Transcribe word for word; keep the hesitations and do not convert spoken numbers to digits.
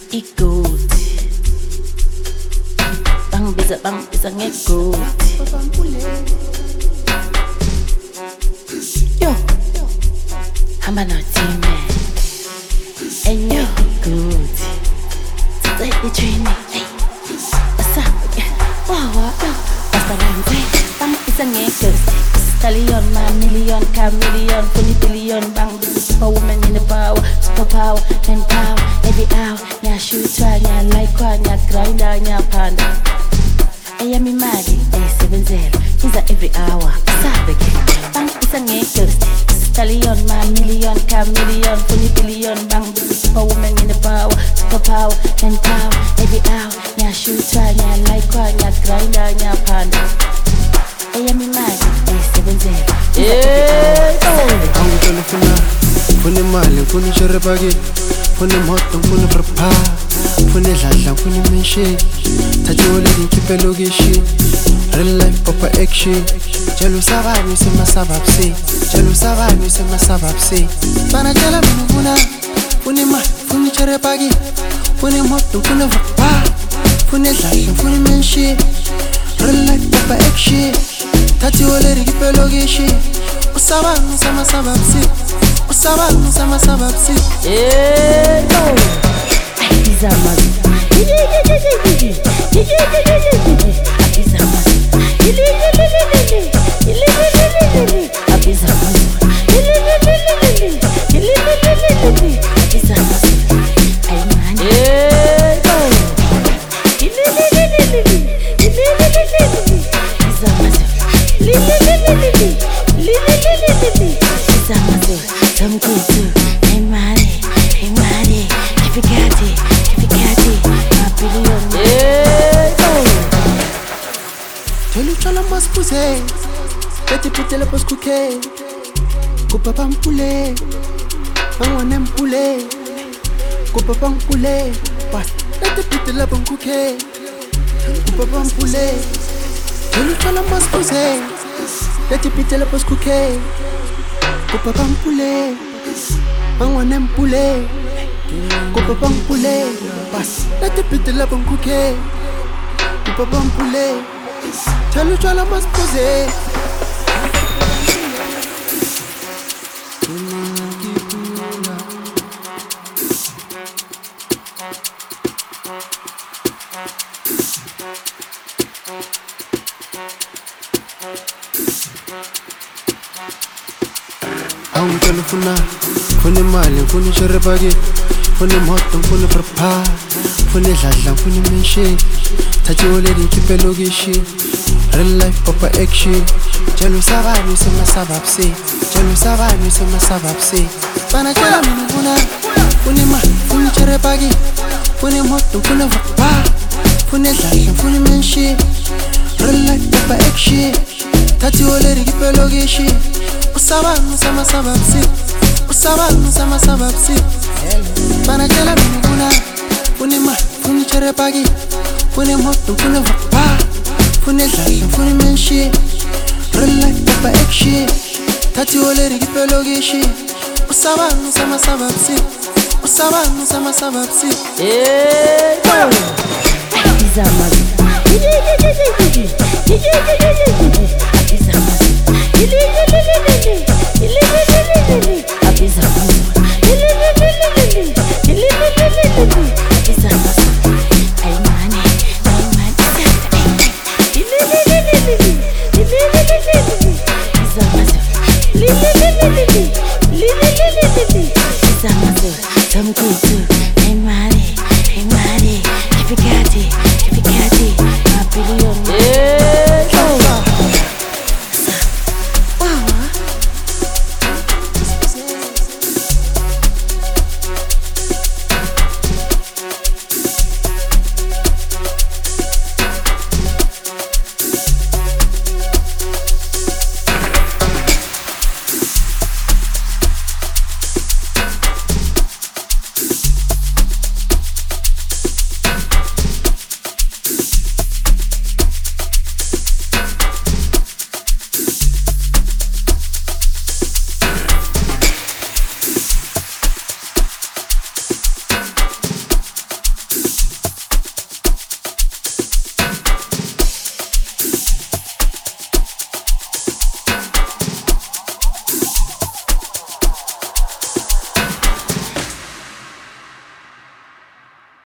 Good. Bang biza bang biza nge-good. Yo, hamba no-team man. And yo, good. Today the training. Hey, what's up? Wow, wow, yo. Basta lang tay. Bang biza nge-good. Stallion, my million, chameleon, twenty billion, bang biza superwoman in the power, superpower, and power. Every hour, nya shootwa, nya like kwa, nya grinder, nya panda. Eya mi mali, eh sebenzela, iza every hour, sabe ke. Bang isa ngekers, stallion, my million, chameleon, twenty billion, bang biza superwoman in the power, superpower, and power. Every hour, nya shootwa, nya like kwa, nya grinder, nya panda. Eya mi mali, eh sebenzela, iza every hour, sabe ke. Fune mali, fune sherepagi, fune moto, fune frapa, fune ladla, fune menshi. Tajole di kipelogishi, real life papa action. Jalo sabani se masababsi, jalo sabani se masababsi. Bana jala muna, fune mali, fune sherepagi, fune moto, fune frapa, fune ladla, fune menshi. Real life papa action. Tajole di kipelogishi, usabani se masababsi. Usaba, usama sababsi. Eh, no. Apizama. Apizama. Apizama. Apizama. Ay man. Eh, no. Some good too. Hey money, hey money. If you got it, if you got it, my billion. Yeah, oh. Tell you chala mas puse, beti putele pos kuke, kupa pampule, angwane mpule, kupa pampule, pas beti putele pos kuke, kupa pampule. Tell you chala mas puse, beti putele pos kuke. Kupa pampule, angwane mpule, kupa pampule, pas lete pite la bankuke, kupa pampule, chalu chala mas pose. Ang telefona, fune mali, fune sherepagi, fune moto, fune frapa, fune ladla, fune menshi. Tajole di kipelogishi, real life papa action. Jalo sabani se masababsi, jalo sabani se masababsi. Bana jala muna, fune mali, fune sherepagi, fune moto, fune frapa, fune ladla, fune menshi. Real life papa action. Tajole di kipelogishi. Usaba, usama sababsi. Usaba, usama sababsi. Bana jala muna, fune ma, fune sherepagi, fune moto, fune frapa, fune ladla, fune menshi. Real life papa action. Tajole di kipelogishi. Usaba, usama sababsi. Usaba, usama sababsi. Eh, no. Apizama. Apizama.